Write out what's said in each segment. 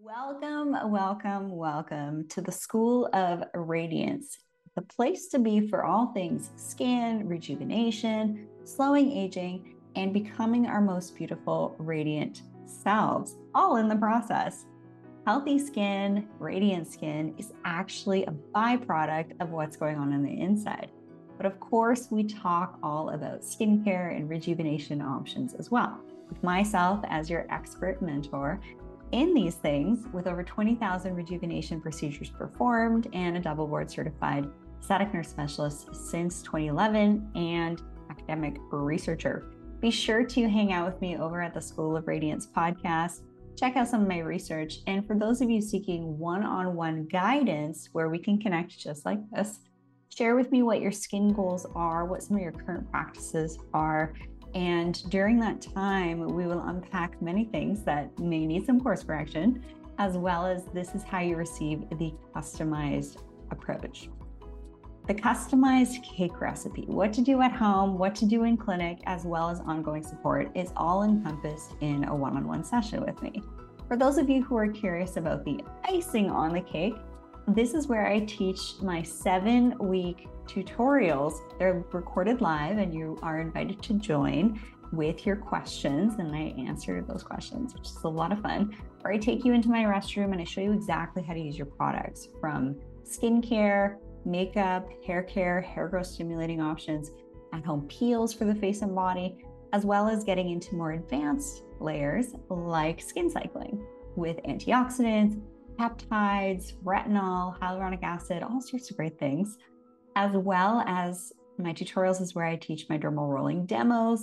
Welcome to the School of Radiance, the place to be for all things skin, rejuvenation, slowing aging, and becoming our most beautiful, radiant selves, all in the process. Healthy skin, radiant skin is actually a byproduct of what's going on the inside. But of course, we talk all about skincare and rejuvenation options as well. With myself as your expert mentor in these things, with over 20,000 rejuvenation procedures performed and a double board certified aesthetic nurse specialist since 2011 and academic researcher. Be sure to hang out with me over at the School of Radiance podcast. Check out some of my research. And for those of you seeking one-on-one guidance where we can connect just like this, share with me what your skin goals are, what some of your current practices are. And during that time, we will unpack many things that may need some course correction, as well as this is how you receive the customized approach. The customized cake recipe, what to do at home, what to do in clinic, as well as ongoing support is all encompassed in a one-on-one session with me. For those of you who are curious about the icing on the cake, this is where I teach my 7-week tutorials. They're recorded live and you are invited to join with your questions, and I answer those questions, which is a lot of fun. Or I take you into my restroom and I show you exactly how to use your products, from skincare, makeup, hair care, hair growth stimulating options, at-home peels for the face and body, as well as getting into more advanced layers like skin cycling with antioxidants, peptides, retinol, hyaluronic acid, all sorts of great things. As well as my tutorials is where I teach my dermal rolling demos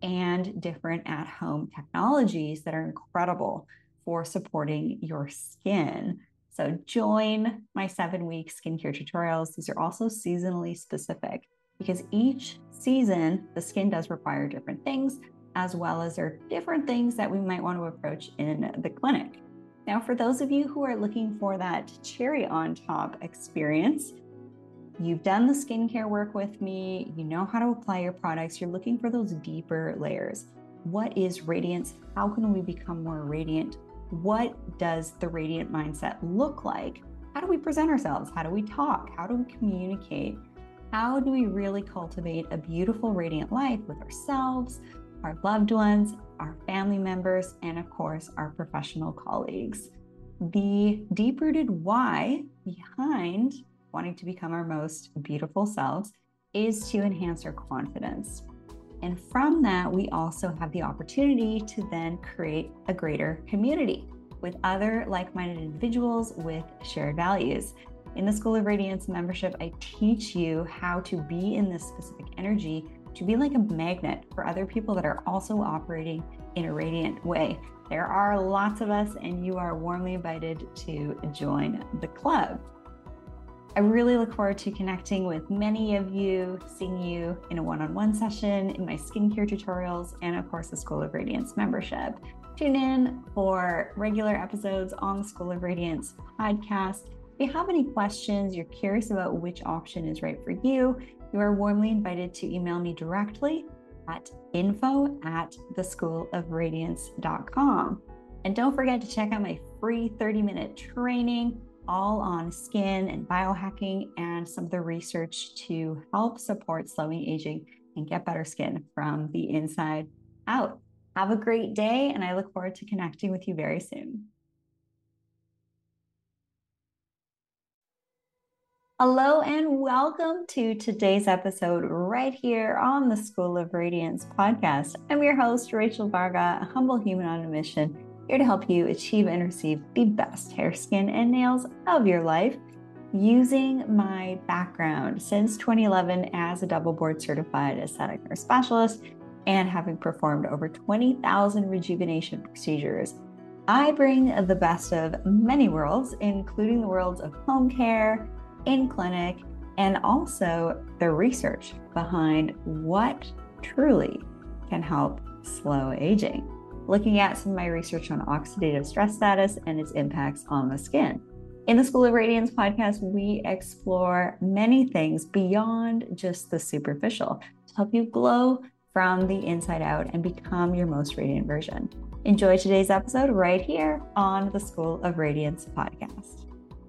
and different at-home technologies that are incredible for supporting your skin. So join my 7-week skincare tutorials. These are also seasonally specific because each season, the skin does require different things, as well as there are different things that we might want to approach in the clinic. Now, for those of you who are looking for that cherry on top experience, you've done the skincare work with me, you know how to apply your products, you're looking for those deeper layers. What is radiance? How can we become more radiant? What does the radiant mindset look like? How do we present ourselves? How do we talk? How do we communicate? How do we really cultivate a beautiful, radiant life with ourselves, our loved ones, our family members, and of course, our professional colleagues? The deep-rooted why behind wanting to become our most beautiful selves is to enhance our confidence. And from that, we also have the opportunity to then create a greater community with other like-minded individuals with shared values. In the School of Radiance membership, I teach you how to be in this specific energy, to be like a magnet for other people that are also operating in a radiant way. There are lots of us, and you are warmly invited to join the club. I really look forward to connecting with many of you, seeing you in a one-on-one session, in my skincare tutorials, and of course, the School of Radiance membership. Tune in for regular episodes on the School of Radiance podcast. If you have any questions, you're curious about which option is right for you, you are warmly invited to email me directly at info@theschoolofradiance.com. And don't forget to check out my free 30-minute training all on skin and biohacking and some of the research to help support slowing aging and get better skin from the inside out. Have a great day, and I look forward to connecting with you very soon. Hello and welcome to today's episode right here on the School of Radiance podcast. I'm your host, Rachel Varga, a humble human on a mission, here to help you achieve and receive the best hair, skin, and nails of your life using my background since 2011 as a double board certified aesthetic nurse specialist and having performed over 20,000 rejuvenation procedures. I bring the best of many worlds, including the worlds of home care, in clinic, and also the research behind what truly can help slow aging, looking at some of my research on oxidative stress status and its impacts on the skin. In the School of Radiance podcast, we explore many things beyond just the superficial to help you glow, from the inside out and become your most radiant version. Enjoy today's episode right here on the School of Radiance podcast.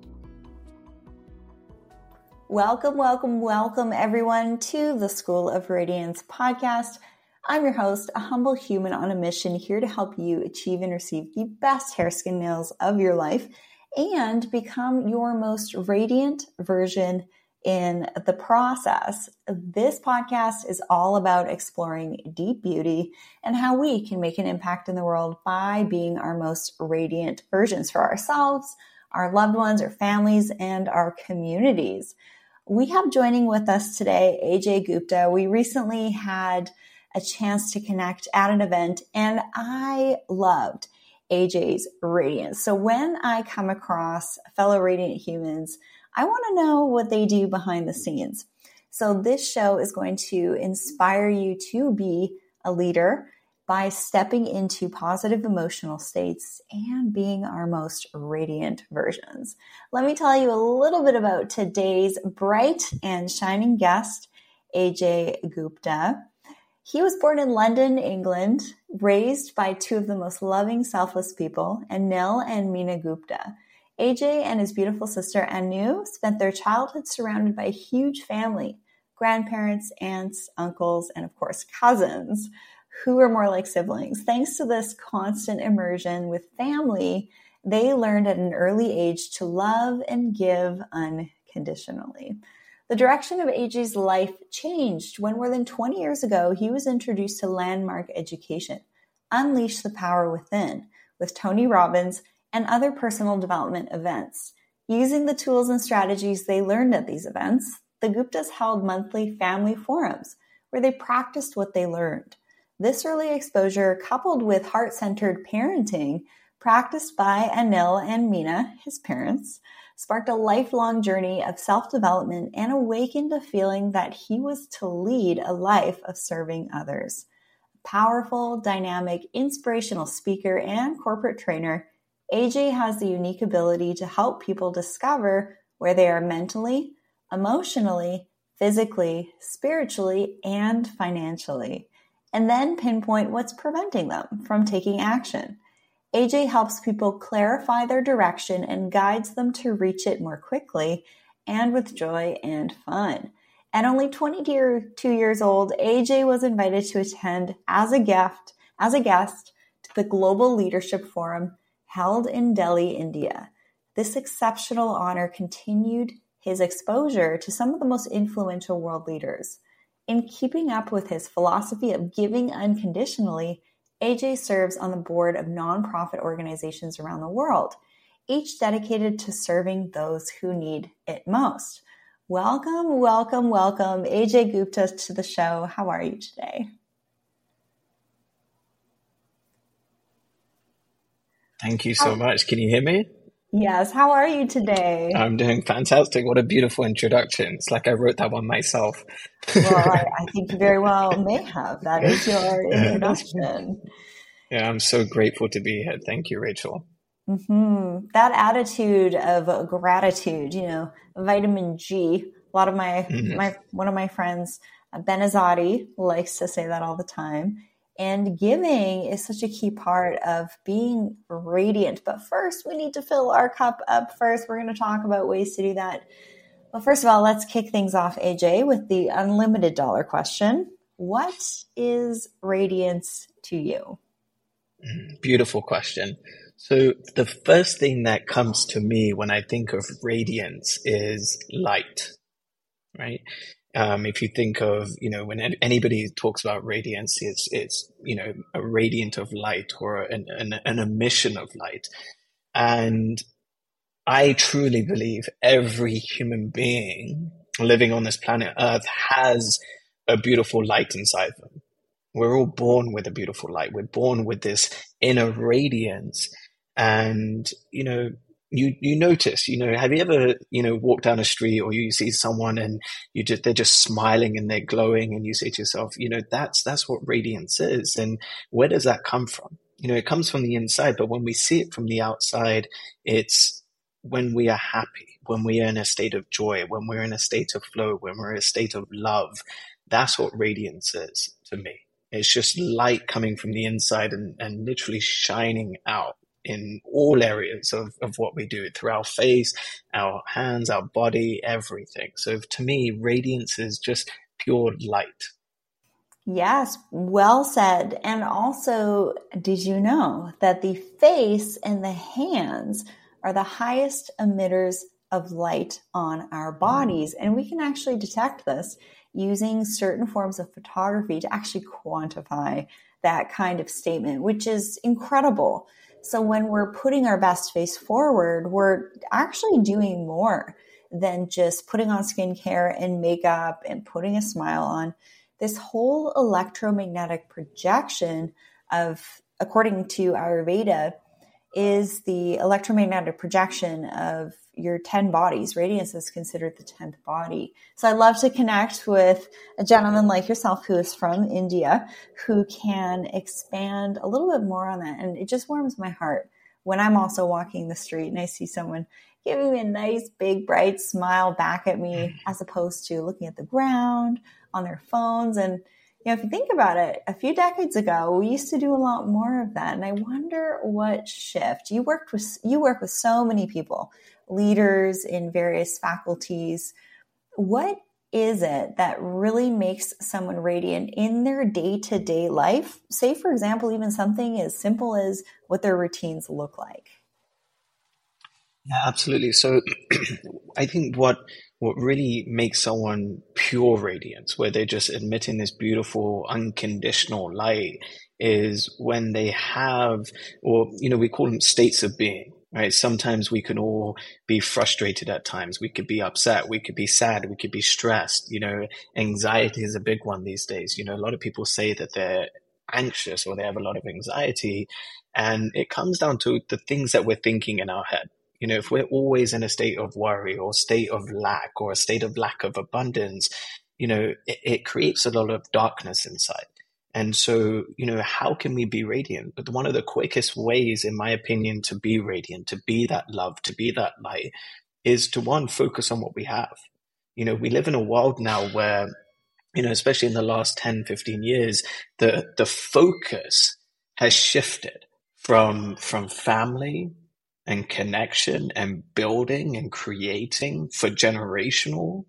Welcome everyone to the School of Radiance podcast. I'm your host, a humble human on a mission here to help you achieve and receive the best hair, skin, nails of your life and become your most radiant version in the process. This podcast is all about exploring deep beauty and how we can make an impact in the world by being our most radiant versions for ourselves, our loved ones, our families, and our communities. We have joining with us today, Ajay Gupta. We recently had a chance to connect at an event, and I loved Ajay's radiance. So when I come across fellow radiant humans, I want to know what they do behind the scenes. So this show is going to inspire you to be a leader by stepping into positive emotional states and being our most radiant versions. Let me tell you a little bit about today's bright and shining guest, Ajay Gupta. He was born in London, England, raised by two of the most loving, selfless people, Anil and Meena Gupta. Ajay and his beautiful sister Anu spent their childhood surrounded by a huge family, grandparents, aunts, uncles, and of course cousins, who were more like siblings. Thanks to this constant immersion with family, they learned at an early age to love and give unconditionally. The direction of Ajay's life changed when more than 20 years ago, he was introduced to Landmark Education, Unleash the Power Within, with Tony Robbins and other personal development events. Using the tools and strategies they learned at these events, the Guptas held monthly family forums where they practiced what they learned. This early exposure, coupled with heart-centered parenting practiced by Anil and Meena, his parents, sparked a lifelong journey of self-development and awakened a feeling that he was to lead a life of serving others. A powerful, dynamic, inspirational speaker and corporate trainer, Ajay has the unique ability to help people discover where they are mentally, emotionally, physically, spiritually, and financially, and then pinpoint what's preventing them from taking action. Ajay helps people clarify their direction and guides them to reach it more quickly and with joy and fun. At only 22 years old, Ajay was invited to attend as a guest to the Global Leadership Forum held in Delhi, India. This exceptional honor continued his exposure to some of the most influential world leaders. In keeping up with his philosophy of giving unconditionally, Ajay serves on the board of nonprofit organizations around the world, each dedicated to serving those who need it most. Welcome, Ajay Gupta to the show. How are you today? Thank you so much. Can you hear me? Yes. How are you today? I'm doing fantastic. What a beautiful introduction. It's like I wrote that one myself. Well, I think you very well may have. That is your introduction. Yeah, I'm so grateful to be here. Thank you, Rachel. Mm-hmm. That attitude of gratitude, vitamin G. A lot of one of my friends, Ben Azadi, likes to say that all the time. And giving is such a key part of being radiant. But first, we need to fill our cup up first. We're going to talk about ways to do that. Well, first of all, let's kick things off, Ajay, with the unlimited dollar question. What is radiance to you? Beautiful question. So the first thing that comes to me when I think of radiance is light, right? If you think of, when anybody talks about radiance, it's a radiant of light or an emission of light. And I truly believe every human being living on this planet Earth has a beautiful light inside them. We're all born with a beautiful light. We're born with this inner radiance. And, you notice, have you ever, walked down a street or you see someone and they're just smiling and they're glowing and you say to yourself, that's what radiance is. And where does that come from? It comes from the inside, but when we see it from the outside, it's when we are happy, when we are in a state of joy, when we're in a state of flow, when we're in a state of love. That's what radiance is to me. It's just light coming from the inside and literally shining out in all areas of what we do through our face, our hands, our body, everything. So to me, radiance is just pure light. Yes, well said. And also, did you know that the face and the hands are the highest emitters of light on our bodies? And we can actually detect this using certain forms of photography to actually quantify that kind of statement, which is incredible. So when we're putting our best face forward, we're actually doing more than just putting on skincare and makeup and putting a smile on. This whole electromagnetic projection of, according to Ayurveda, is the electromagnetic projection of your 10 bodies. Radiance is considered the 10th body. So I love to connect with a gentleman like yourself who is from India, who can expand a little bit more on that. And it just warms my heart when I'm also walking the street and I see someone giving me a nice, big, bright smile back at me, as opposed to looking at the ground on their phones. And if you think about it, a few decades ago, we used to do a lot more of that. And I wonder what shift. You work with so many people, leaders in various faculties. What is it that really makes someone radiant in their day-to-day life? Say, for example, even something as simple as what their routines look like. Yeah, absolutely. So I think what really makes someone pure radiance, where they're just emitting this beautiful unconditional light, is when they have, or we call them states of being, right? Sometimes we can all be frustrated at times. We could be upset, we could be sad, we could be stressed. Anxiety is a big one these days. A lot of people say that they're anxious or they have a lot of anxiety, and it comes down to the things that we're thinking in our head. If we're always in a state of worry or state of lack or a state of lack of abundance, it creates a lot of darkness inside. And so, how can we be radiant? But one of the quickest ways, in my opinion, to be radiant, to be that love, to be that light, is to, one, focus on what we have. We live in a world now where, especially in the last 10, 15 years, the focus has shifted from family and connection and building and creating for generational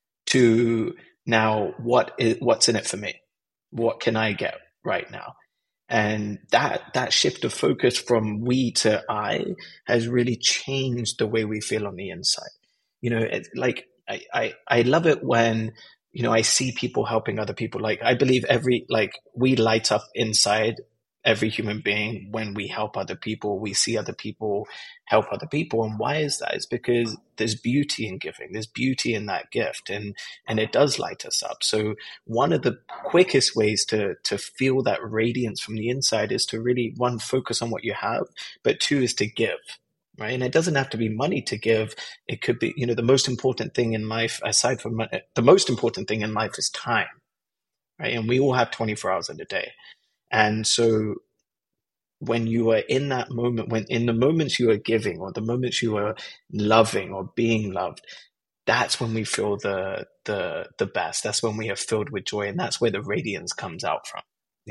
to now what's in it for me? What can I get right now? And that shift of focus from we to I has really changed the way we feel on the inside. It's like I love it when I see people helping other people. Like, I believe we light up inside every human being when we help other people. We see other people help other people. And why is that? It's because there's beauty in giving. There's beauty in that gift, and it does light us up. So one of the quickest ways to feel that radiance from the inside is to really, one, focus on what you have, but two, is to give. Right. And it doesn't have to be money to give. It could be, the most important thing in life, aside from money, the most important thing in life is time. Right. And we all have 24 hours in a day. And so when you are in that moment, when in the moments you are giving or the moments you are loving or being loved, that's when we feel the best. That's when we are filled with joy. And that's where the radiance comes out from,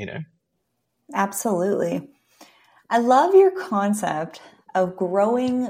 Absolutely. I love your concept of growing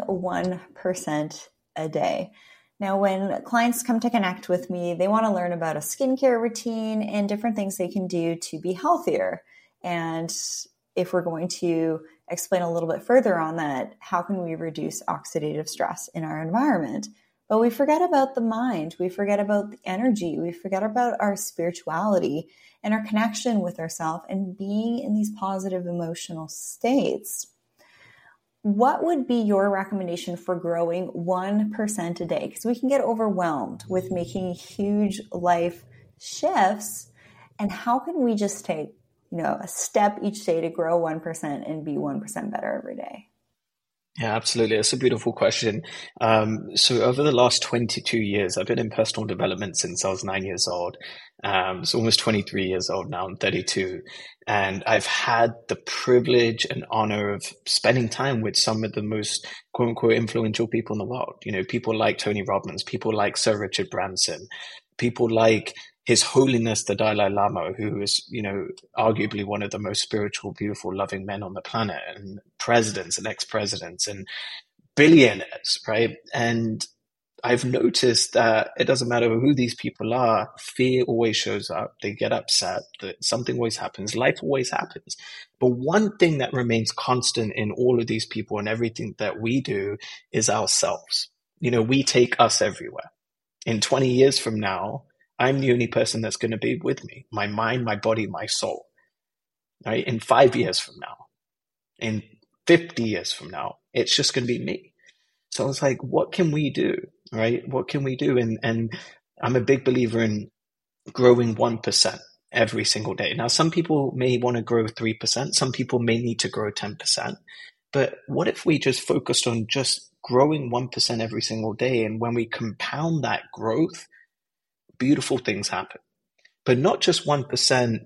1% a day. Now, when clients come to connect with me, they want to learn about a skincare routine and different things they can do to be healthier. And if we're going to explain a little bit further on that, how can we reduce oxidative stress in our environment? But we forget about the mind. We forget about the energy. We forget about our spirituality and our connection with ourselves and being in these positive emotional states. What would be your recommendation for growing 1% a day? Because we can get overwhelmed with making huge life shifts. And how can we just take, a step each day to grow 1% and be 1% better every day? Yeah, absolutely. That's a beautiful question. So over the last 22 years, I've been in personal development since I was 9 years old. So almost 23 years old now. I'm 32. And I've had the privilege and honor of spending time with some of the most quote unquote influential people in the world. People like Tony Robbins, people like Sir Richard Branson, people like His Holiness the Dalai Lama, who is, arguably one of the most spiritual, beautiful, loving men on the planet, and presidents and ex-presidents and billionaires, right? And I've noticed that it doesn't matter who these people are, fear always shows up. They get upset, that something always happens, life always happens. But one thing that remains constant in all of these people and everything that we do is ourselves. We take us everywhere. In 20 years from now, I'm the only person that's going to be with me, my mind, my body, my soul, right? In 5 years from now, in 50 years from now, it's just going to be me. So I was like, what can we do? Right? What can we do? And I'm a big believer in growing 1% every single day. Now, some people may want to grow 3%. Some people may need to grow 10%. But what if we just focused on just growing 1% every single day? And when we compound that growth, beautiful things happen. But not just 1%,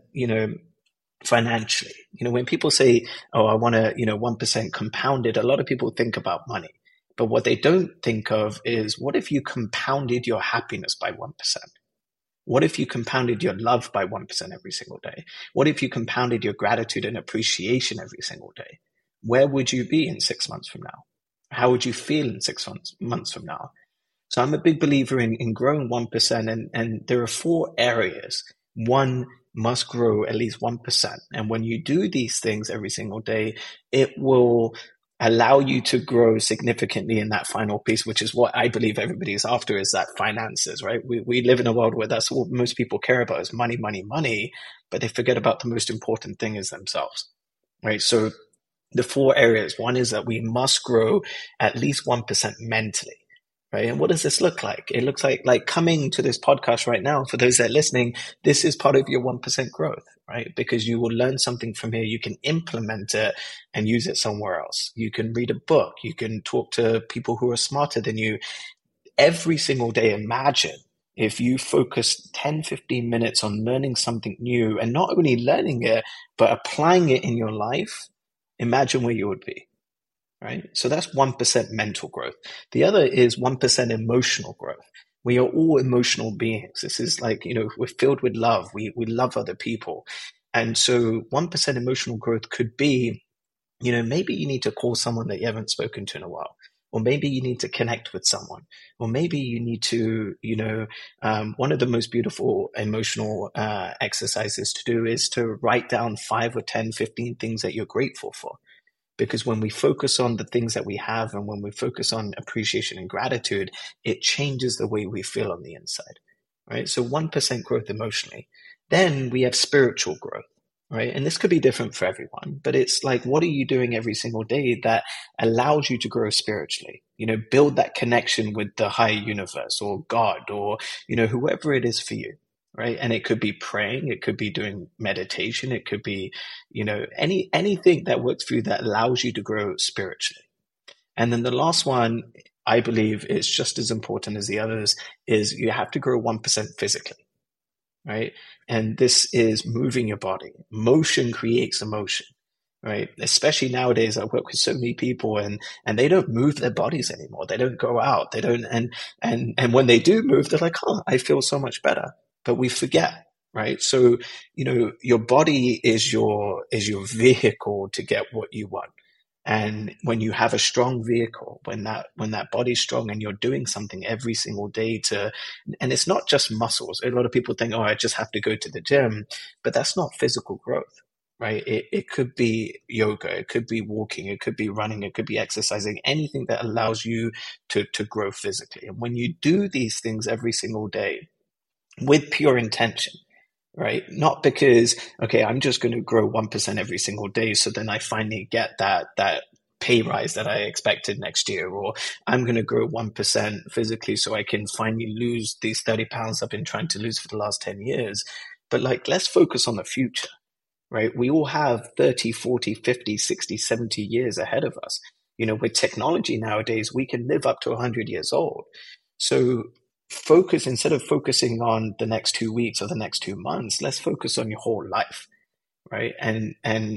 financially. When people say, oh, I want to, 1% compounded, a lot of people think about money. But what they don't think of is, what if you compounded your happiness by 1%? What if you compounded your love by 1% every single day? What if you compounded your gratitude and appreciation every single day? Where would you be in 6 months from now? How would you feel in 6 months from now? So I'm a big believer in growing 1%. And there are 4 areas. One must grow at least 1%. And when you do these things every single day, it will allow you to grow significantly in that final piece, which is what I believe everybody is after, is that finances, right? We live in a world where that's all most people care about is money, money, money, but they forget about the most important thing is themselves, right? So the 4 areas, one is that we must grow at least 1% mentally. Right. And what does this look like? It looks like coming to this podcast right now. For those that are listening, this is part of your 1% growth, right? Because you will learn something from here. You can implement it and use it somewhere else. You can read a book. You can talk to people who are smarter than you. Every single day, imagine if you focus 10, 15 minutes on learning something new, and not only learning it, but applying it in your life. Imagine where you would be. Right? So that's 1% mental growth. The other is 1% emotional growth. We are all emotional beings. This is like, we're filled with love. We love other people. And so 1% emotional growth could be, maybe you need to call someone that you haven't spoken to in a while. Or maybe you need to connect with someone. Or maybe you need to, one of the most beautiful emotional exercises to do is to write down 5 or 10, 15 things that you're grateful for. Because when we focus on the things that we have and when we focus on appreciation and gratitude, it changes the way we feel on the inside, right? So 1% growth emotionally. Then we have spiritual growth, right? And this could be different for everyone, but it's like, what are you doing every single day that allows you to grow spiritually? Build that connection with the higher universe or God or, whoever it is for you. Right. And it could be praying. It could be doing meditation. It could be, anything that works for you that allows you to grow spiritually. And then the last one, I believe, is just as important as the others, is you have to grow 1% physically. Right. And this is moving your body. Motion creates emotion. Right. Especially nowadays, I work with so many people and they don't move their bodies anymore. They don't go out. They don't. And when they do move, they're like, oh, I feel so much better. But we forget, right? So, your body is your vehicle to get what you want. And when you have a strong vehicle, when that body's strong and you're doing something every single day and it's not just muscles. A lot of people think, oh, I just have to go to the gym, but that's not physical growth, right? It could be yoga, it could be walking, it could be running, it could be exercising, anything that allows you to grow physically. And when you do these things every single day, with pure intention, right? Not because, okay, I'm just going to grow 1% every single day. So then I finally get that pay rise that I expected next year, or I'm going to grow 1% physically so I can finally lose these 30 pounds I've been trying to lose for the last 10 years. But let's focus on the future, right? We all have 30, 40, 50, 60, 70 years ahead of us. With technology nowadays, we can live up to 100 years old. So focus, instead of focusing on the next 2 weeks or the next 2 months, let's focus on your whole life, right? And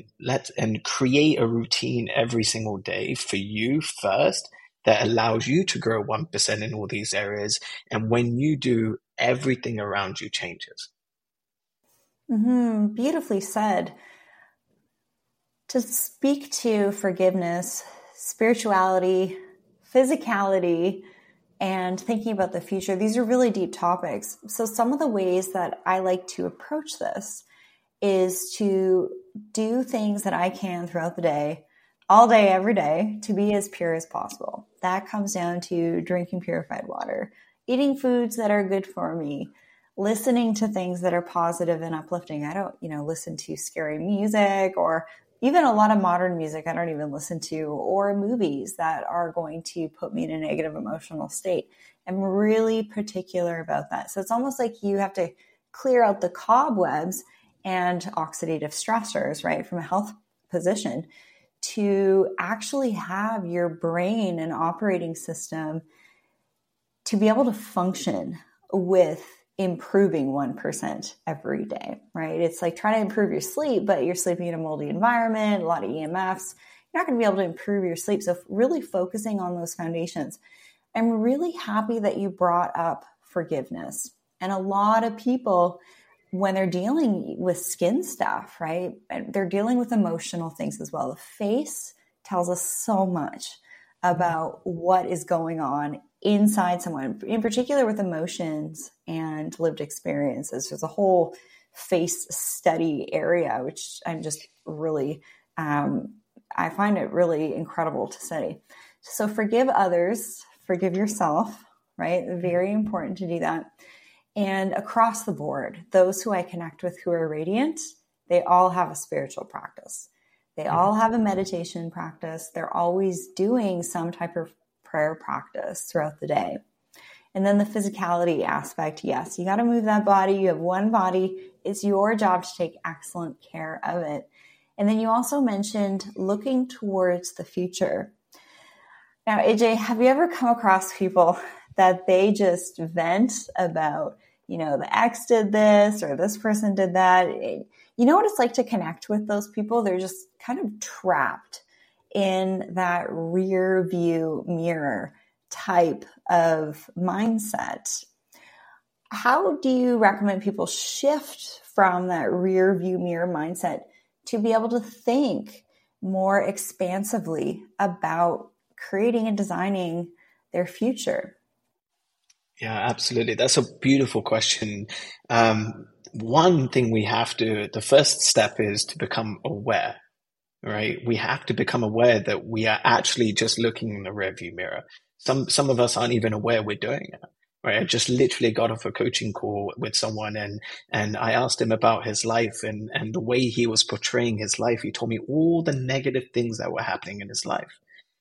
create a routine every single day for you first that allows you to grow 1% in all these areas. And when you do, everything around you changes. Beautifully said. To speak to forgiveness, spirituality, physicality, and thinking about the future, these are really deep topics. So, some of the ways that I like to approach this is to do things that I can throughout the day, all day, every day, to be as pure as possible. That comes down to drinking purified water, eating foods that are good for me, listening to things that are positive and uplifting. I don't, listen to scary music or even a lot of modern music I don't even listen to, or movies that are going to put me in a negative emotional state. I'm really particular about that. So it's almost like you have to clear out the cobwebs and oxidative stressors, right, from a health position to actually have your brain and operating system to be able to function with improving 1% every day, right? It's like trying to improve your sleep, but you're sleeping in a moldy environment, a lot of EMFs. You're not going to be able to improve your sleep. So really focusing on those foundations. I'm really happy that you brought up forgiveness. And a lot of people, when they're dealing with skin stuff, right, they're dealing with emotional things as well. The face tells us so much about what is going on inside someone, in particular with emotions and lived experiences. There's a whole face study area, which I'm just really, I find it really incredible to study. So forgive others, forgive yourself, right? Very important to do that. And across the board, those who I connect with who are radiant, they all have a spiritual practice. They all have a meditation practice. They're always doing some type of prayer practice throughout the day. And then the physicality aspect, yes, you got to move that body. You have one body. It's your job to take excellent care of it. And then you also mentioned looking towards the future. Now, AJ, have you ever come across people that they just vent about, the ex did this or this person did that? You know what it's like to connect with those people? They're just kind of trapped in that rear view mirror type of mindset. How do you recommend people shift from that rear view mirror mindset to be able to think more expansively about creating and designing their future? Yeah, absolutely. That's a beautiful question. One thing the first step is to become aware, right? We have to become aware that we are actually just looking in the rearview mirror. Some of us aren't even aware we're doing it, right? I just literally got off a coaching call with someone and I asked him about his life and the way he was portraying his life. He told me all the negative things that were happening in his life.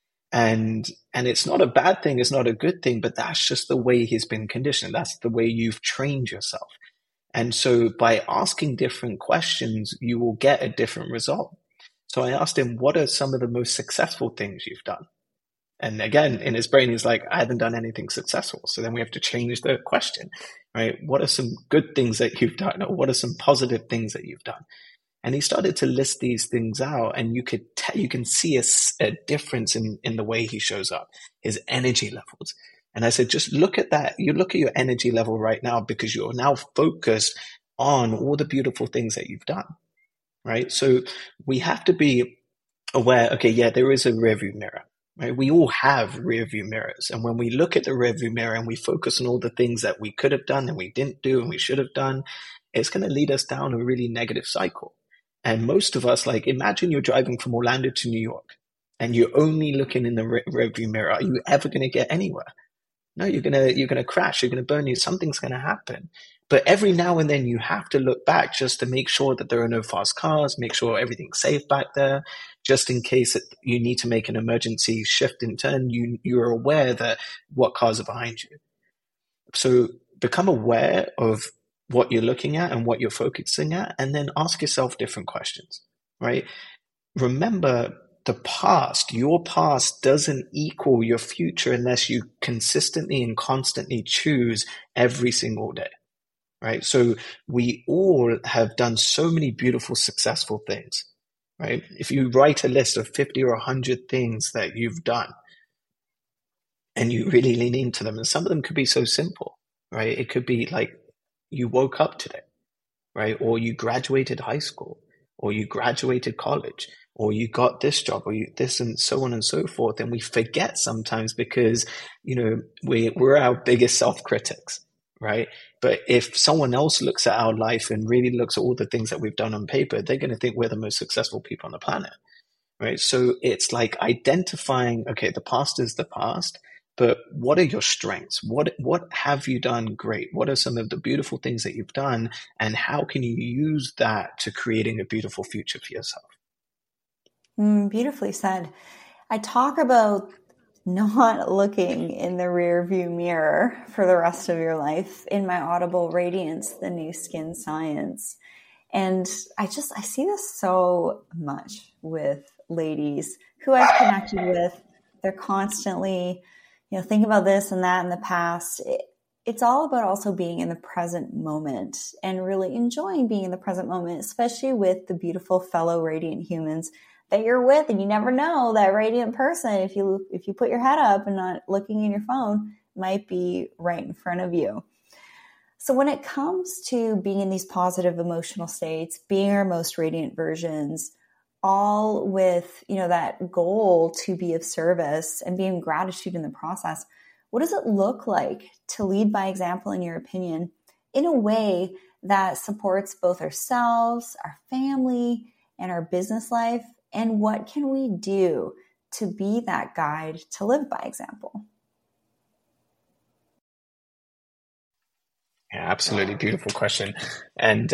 And it's not a bad thing, it's not a good thing, but that's just the way he's been conditioned. That's the way you've trained yourself. And so by asking different questions, you will get a different result. So I asked him, what are some of the most successful things you've done? And again, in his brain, he's like, I haven't done anything successful. So then we have to change the question, right? What are some good things that you've done? Or what are some positive things that you've done? And he started to list these things out, and you can see a difference in the way he shows up, his energy levels. And I said, just look at that. You look at your energy level right now because you're now focused on all the beautiful things that you've done, right? So we have to be aware, okay, yeah, there is a rearview mirror, right? We all have rearview mirrors. And when we look at the rearview mirror and we focus on all the things that we could have done and we didn't do and we should have done, it's going to lead us down a really negative cycle. And most of us, like, imagine you're driving from Orlando to New York and you're only looking in the rearview mirror. Are you ever going to get anywhere? No, you're gonna crash. You're gonna burn you. Something's gonna happen. But every now and then you have to look back just to make sure that there are no fast cars, make sure everything's safe back there, just in case that you need to make an emergency shift and turn. You're aware that what cars are behind you. So become aware of what you're looking at and what you're focusing at, and then ask yourself different questions, right? Remember, your past doesn't equal your future unless you consistently and constantly choose every single day, right? So we all have done so many beautiful, successful things, right? If you write a list of 50 or 100 things that you've done and you really lean into them, and some of them could be so simple, right? It could be like you woke up today, right? Or you graduated high school, or you graduated college, or you got this job, or you this, and so on and so forth. And we forget sometimes because, we're our biggest self-critics, right? But if someone else looks at our life and really looks at all the things that we've done on paper, they're going to think we're the most successful people on the planet, right? So it's like identifying, okay, the past is the past, but what are your strengths? What have you done great? What are some of the beautiful things that you've done, and how can you use that to creating a beautiful future for yourself? Beautifully said. I talk about not looking in the rear view mirror for the rest of your life in my Audible Radiance, the New Skin Science. And I see this so much with ladies who I've connected with. They're constantly, think about this and that in the past. It's all about also being in the present moment and really enjoying being in the present moment, especially with the beautiful fellow radiant humans that you're with. And you never know, that radiant person, if you put your head up and not looking in your phone, might be right in front of you. So when it comes to being in these positive emotional states, being our most radiant versions, all with, that goal to be of service and be in gratitude in the process, what does it look like to lead by example, in your opinion, in a way that supports both ourselves, our family, and our business life? And what can we do to be that guide to live by example? Yeah, absolutely. Beautiful question. And,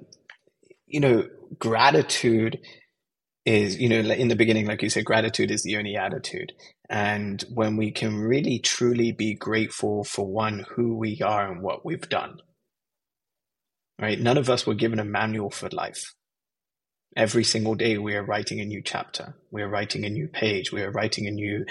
gratitude is, in the beginning, like you said, gratitude is the only attitude. And when we can really truly be grateful for one, who we are and what we've done, right? None of us were given a manual for life. Every single day we are writing a new chapter. We are writing a new page. We are writing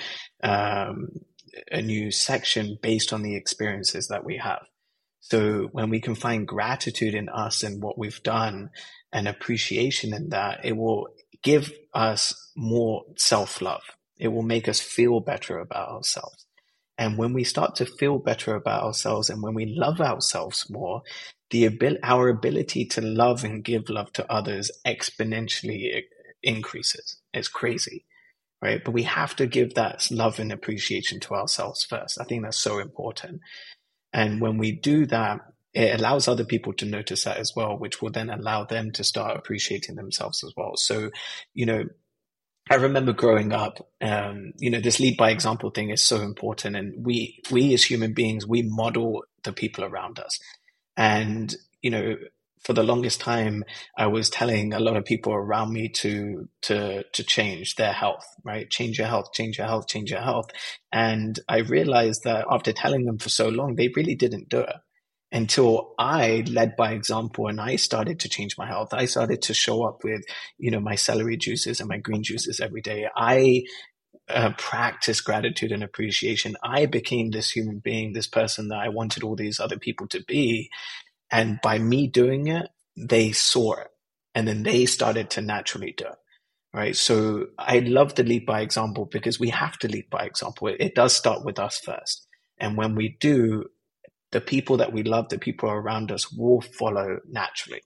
a new section based on the experiences that we have. So when we can find gratitude in us and what we've done and appreciation in that, it will give us more self-love. It will make us feel better about ourselves. And when we start to feel better about ourselves and when we love ourselves more, our ability to love and give love to others exponentially increases. It's crazy, right? But we have to give that love and appreciation to ourselves first. I think that's so important. And when we do that, it allows other people to notice that as well, which will then allow them to start appreciating themselves as well. So, I remember growing up, this lead by example thing is so important. And we as human beings, we model the people around us. And, for the longest time, I was telling a lot of people around me to change their health, right? Change your health, change your health, change your health. And I realized that after telling them for so long, they really didn't do it until I led by example and I started to change my health. I started to show up with, my celery juices and my green juices every day. I practice gratitude and appreciation. I became this human being, this person that I wanted all these other people to be. And by me doing it, they saw it. And then they started to naturally do it. Right. So I love to lead by example because we have to lead by example. It does start with us first. And when we do, the people that we love, the people around us will follow naturally.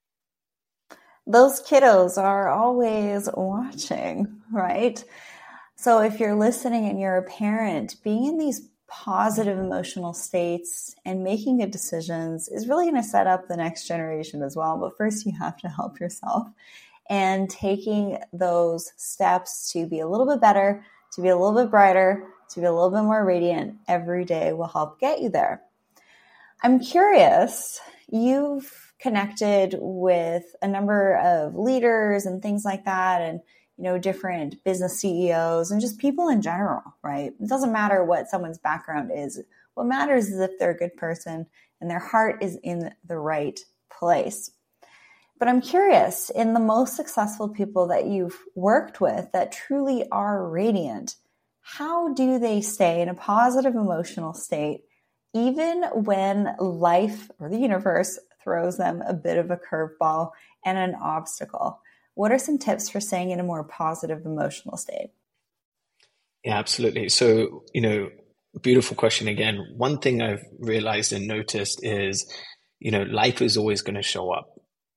Those kiddos are always watching, right? So if you're listening and you're a parent, being in these positive emotional states and making good decisions is really going to set up the next generation as well. But first, you have to help yourself. And taking those steps to be a little bit better, to be a little bit brighter, to be a little bit more radiant every day will help get you there. I'm curious, you've connected with a number of leaders and things like that, and different business CEOs and just people in general, right? It doesn't matter what someone's background is. What matters is if they're a good person and their heart is in the right place. But I'm curious, in the most successful people that you've worked with that truly are radiant, how do they stay in a positive emotional state even when life or the universe throws them a bit of a curveball and an obstacle? What are some tips for staying in a more positive emotional state? Yeah, absolutely. So, beautiful question again. One thing I've realized and noticed is, life is always going to show up.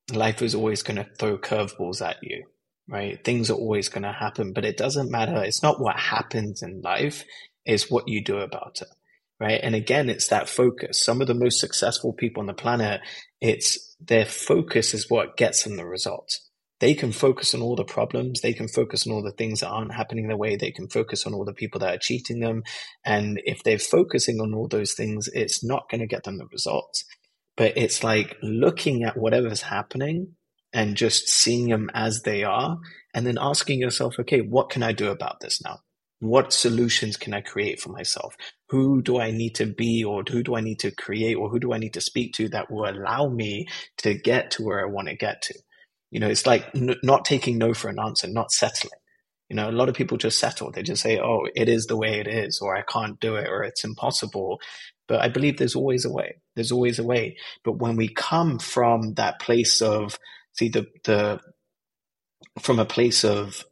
life is always going to throw curveballs at you, right? Things are always going to happen, but it doesn't matter. It's not what happens in life, it's what you do about it, right? And again, it's that focus. Some of the most successful people on the planet, it's their focus is what gets them the results. They can focus on all the problems. They can focus on all the things that aren't happening their way. They can focus on all the people that are cheating them. And if they're focusing on all those things, it's not going to get them the results. But it's like looking at whatever's happening and just seeing them as they are, and then asking yourself, okay, what can I do about this now? What solutions can I create for myself? Who do I need to be, or who do I need to create, or who do I need to speak to that will allow me to get to where I want to get to? It's like not taking no for an answer, not settling. A lot of people just settle. They just say, oh, it is the way it is, or I can't do it, or it's impossible. But I believe there's always a way. There's always a way. But when we come from that place of, from a place of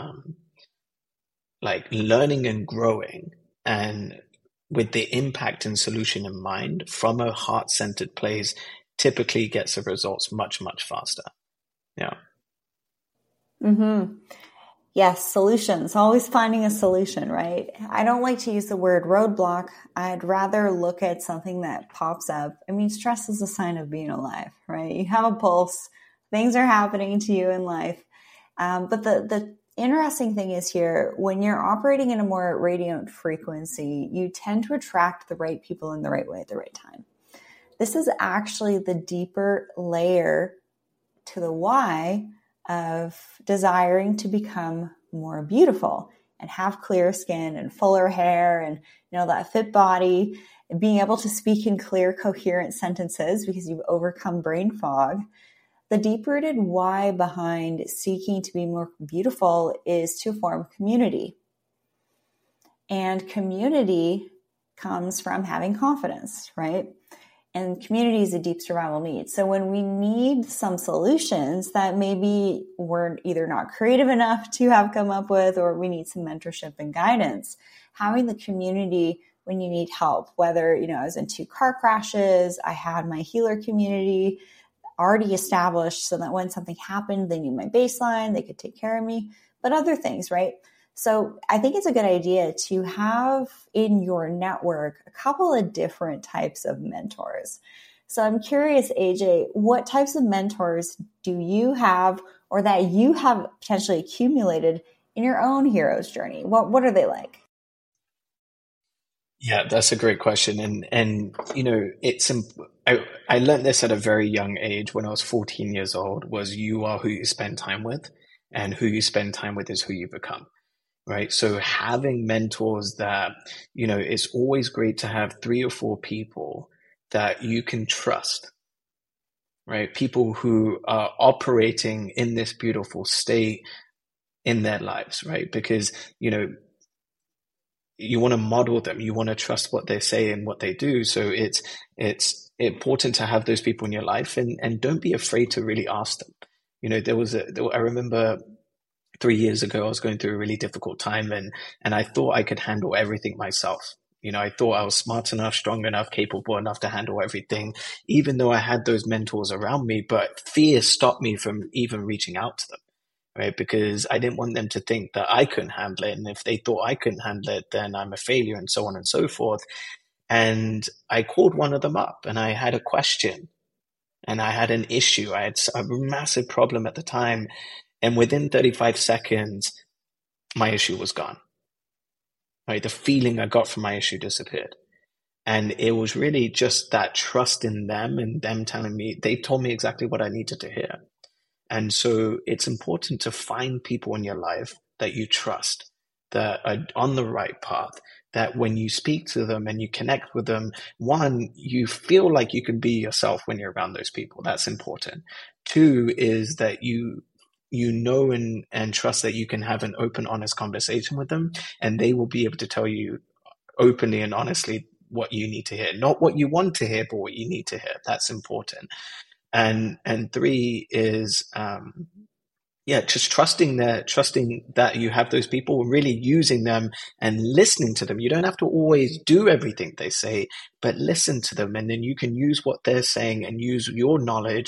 like learning and growing, and with the impact and solution in mind, from a heart-centered place, typically gets the results much, much faster. Yeah. Mm-hmm. Yes, solutions, always finding a solution, right? I don't like to use the word roadblock. I'd rather look at something that pops up. I mean, stress is a sign of being alive, right? You have a pulse, things are happening to you in life. But the interesting thing is here, when you're operating in a more radiant frequency, you tend to attract the right people in the right way at the right time. This is actually the deeper layer to the why of desiring to become more beautiful and have clear skin and fuller hair and that fit body, and being able to speak in clear, coherent sentences because you've overcome brain fog. The deep-rooted why behind seeking to be more beautiful is to form community. And community comes from having confidence, right? And community is a deep survival need. So when we need some solutions that maybe we're either not creative enough to have come up with, or we need some mentorship and guidance, having the community when you need help, whether, I was in 2 car crashes, I had my healer community already established so that when something happened, they knew my baseline, they could take care of me, but other things, right? So I think it's a good idea to have in your network a couple of different types of mentors. So I'm curious, AJ, what types of mentors do you have, or that you have potentially accumulated in your own hero's journey? What are they like? Yeah, that's a great question. And I learned this at a very young age when I was 14 years old, was you are who you spend time with, and who you spend time with is who you become. Right. So having mentors that, it's always great to have 3 or 4 people that you can trust, right? People who are operating in this beautiful state in their lives, right? Because, you want to model them, you want to trust what they say and what they do. So it's important to have those people in your life, and don't be afraid to really ask them. I remember 3 years ago, I was going through a really difficult time, and I thought I could handle everything myself. I thought I was smart enough, strong enough, capable enough to handle everything, even though I had those mentors around me. But fear stopped me from even reaching out to them, right? Because I didn't want them to think that I couldn't handle it. And if they thought I couldn't handle it, then I'm a failure, and so on and so forth. And I called one of them up, and I had a question, and I had an issue. I had a massive problem at the time. And within 35 seconds, my issue was gone. Right? The feeling I got from my issue disappeared. And it was really just that trust in them, and them telling me, they told me exactly what I needed to hear. And so it's important to find people in your life that you trust, that are on the right path, that when you speak to them and you connect with them, one, you feel like you can be yourself when you're around those people. That's important. 2 is that you know and trust that you can have an open, honest conversation with them, and they will be able to tell you openly and honestly what you need to hear. Not what you want to hear, but what you need to hear. That's important. And 3 is just trusting that you have those people, really using them and listening to them. You don't have to always do everything they say, but listen to them, and then you can use what they're saying and use your knowledge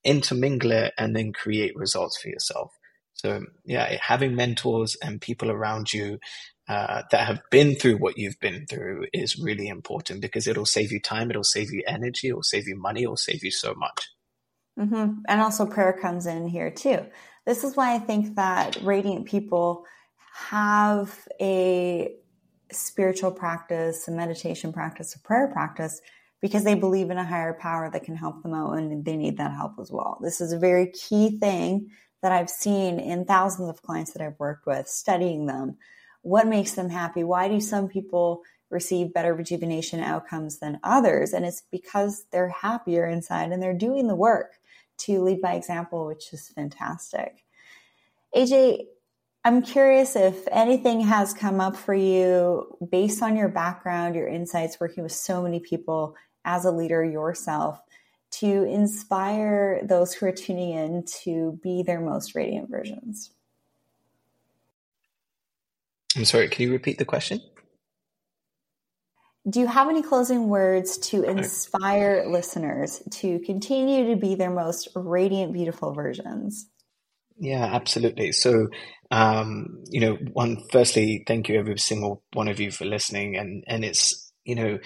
intermingle it, and then create results for yourself. So yeah, having mentors and people around you that have been through what you've been through is really important, because it'll save you time, it'll save you energy, it'll save you money, it'll save you so much. Mm-hmm. And also prayer comes in here too. This is why I think that radiant people have a spiritual practice, a meditation practice, a prayer practice, because they believe in a higher power that can help them out, and they need that help as well. This is a very key thing that I've seen in thousands of clients that I've worked with, studying them. What makes them happy? Why do some people receive better rejuvenation outcomes than others? And it's because they're happier inside and they're doing the work to lead by example, which is fantastic. AJ, I'm curious if anything has come up for you based on your background, your insights, working with so many people as a leader yourself, to inspire those who are tuning in to be their most radiant versions. I'm sorry, can you repeat the question? Do you have any closing words to inspire listeners to continue to be their most radiant, beautiful versions? Yeah, absolutely. So, firstly, thank you every single one of you for listening. And it's,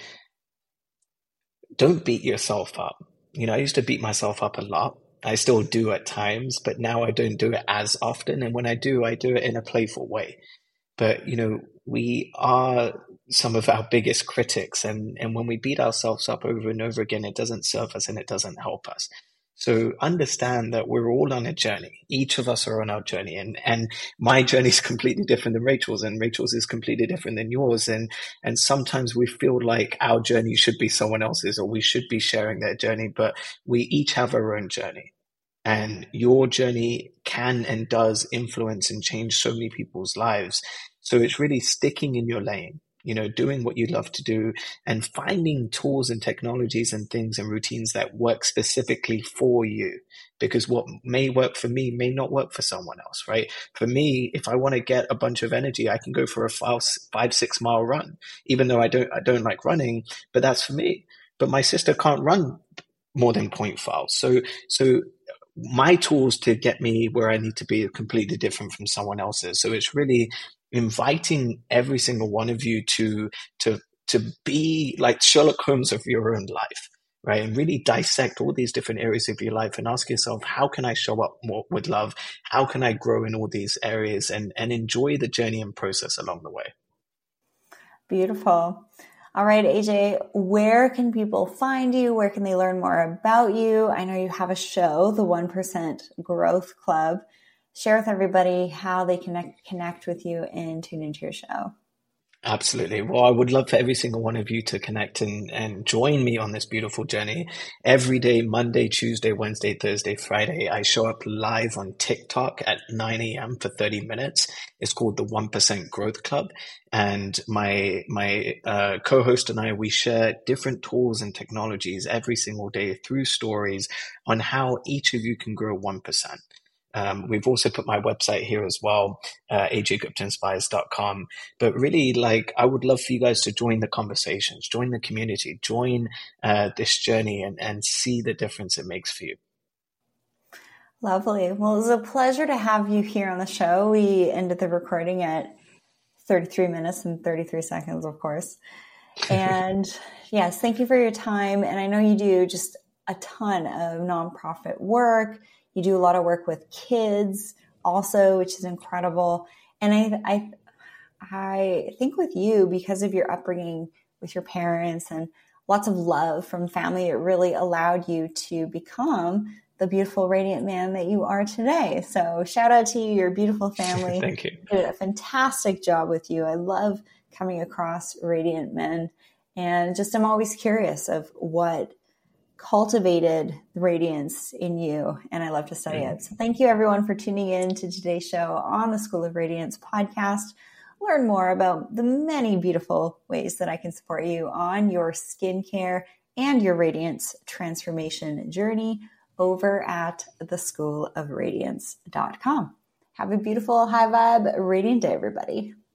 don't beat yourself up. I used to beat myself up a lot. I still do at times, but now I don't do it as often. And when I do it in a playful way. But, we are some of our biggest critics. And when we beat ourselves up over and over again, it doesn't serve us and it doesn't help us. So understand that we're all on a journey. Each of us are on our journey, and my journey is completely different than Rachel's, and Rachel's is completely different than yours. And sometimes we feel like our journey should be someone else's, or we should be sharing their journey, but we each have our own journey. And your journey can and does influence and change so many people's lives. So it's really sticking in your lane, doing what you love to do, and finding tools and technologies and things and routines that work specifically for you. Because what may work for me may not work for someone else, right? For me, if I want to get a bunch of energy, I can go for a 5-6 mile run, even though I don't like running, but that's for me. But my sister can't run more than 0.5. So my tools to get me where I need to be are completely different from someone else's. So it's really inviting every single one of you to be like Sherlock Holmes of your own life, right? And really dissect all these different areas of your life and ask yourself, how can I show up more with love? How can I grow in all these areas, and enjoy the journey and process along the way? Beautiful. All right, AJ, where can people find you? Where can they learn more about you? I know you have a show, the 1% Growth Club. Share with everybody how they connect with you and tune into your show. Absolutely. Well, I would love for every single one of you to connect and join me on this beautiful journey. Every day, Monday, Tuesday, Wednesday, Thursday, Friday, I show up live on TikTok at 9 a.m. for 30 minutes. It's called the 1% Growth Club. And my co-host and I, we share different tools and technologies every single day through stories on how each of you can grow 1%. We've also put my website here as well, ajguptainspires.com. But really, I would love for you guys to join the conversations, join the community, join this journey, and see the difference it makes for you. Lovely. Well, it was a pleasure to have you here on the show. We ended the recording at 33 minutes and 33 seconds, of course. And yes, thank you for your time. And I know you do just a ton of nonprofit work. You do a lot of work with kids also, which is incredible. And I think with you, because of your upbringing with your parents and lots of love from family, it really allowed you to become the beautiful, radiant man that you are today. So shout out to you, your beautiful family. Thank you. Did a fantastic job with you. I love coming across radiant men. And just I'm always curious of what cultivated the radiance in you, and I love to study it. So thank you everyone for tuning in to today's show on the School of Radiance podcast. Learn more about the many beautiful ways that I can support you on your skincare and your radiance transformation journey over at theschoolofradiance.com. Have a beautiful, high vibe, radiant day, everybody.